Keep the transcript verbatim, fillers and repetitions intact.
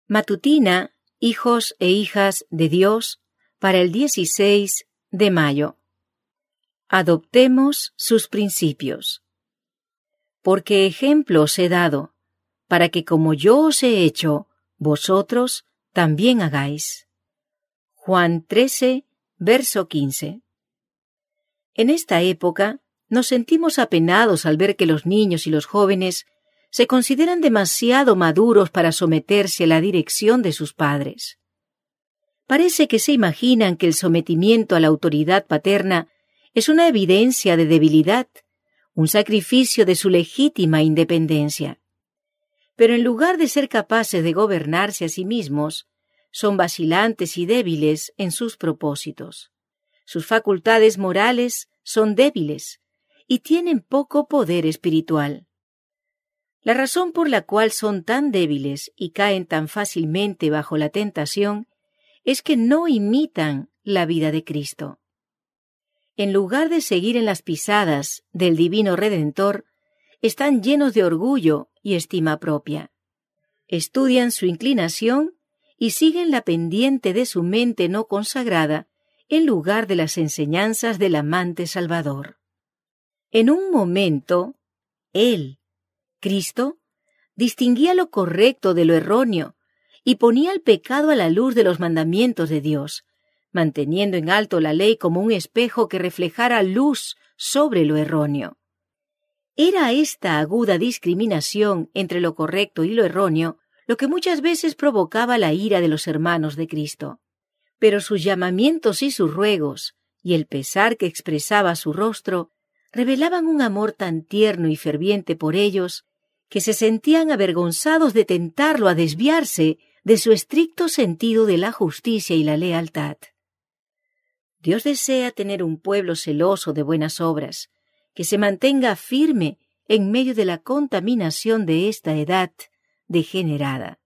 Matutina, hijos e hijas de Dios, para el dieciséis de mayo. Adoptemos sus principios. Porque ejemplo os he dado, para que como yo os he hecho, vosotros también hagáis. Juan trece, verso quince. En esta época nos sentimos apenados al ver que los niños y los jóvenes se consideran demasiado maduros para someterse a la dirección de sus padres. Parece que se imaginan que el sometimiento a la autoridad paterna es una evidencia de debilidad, un sacrificio de su legítima independencia. Pero en lugar de ser capaces de gobernarse a sí mismos, son vacilantes y débiles en sus propósitos. Sus facultades morales son débiles y tienen poco poder espiritual. La razón por la cual son tan débiles y caen tan fácilmente bajo la tentación es que no imitan la vida de Cristo. En lugar de seguir en las pisadas del Divino Redentor, están llenos de orgullo y estima propia. Estudian su inclinación y siguen la pendiente de su mente no consagrada en lugar de las enseñanzas del amante Salvador. En un momento, Él, Cristo, distinguía lo correcto de lo erróneo y ponía el pecado a la luz de los mandamientos de Dios, manteniendo en alto la ley como un espejo que reflejara luz sobre lo erróneo. Era esta aguda discriminación entre lo correcto y lo erróneo lo que muchas veces provocaba la ira de los hermanos de Cristo. Pero sus llamamientos y sus ruegos, y el pesar que expresaba su rostro, revelaban un amor tan tierno y ferviente por ellos, que se sentían avergonzados de tentarlo a desviarse de su estricto sentido de la justicia y la lealtad. Dios desea tener un pueblo celoso de buenas obras, que se mantenga firme en medio de la contaminación de esta edad degenerada.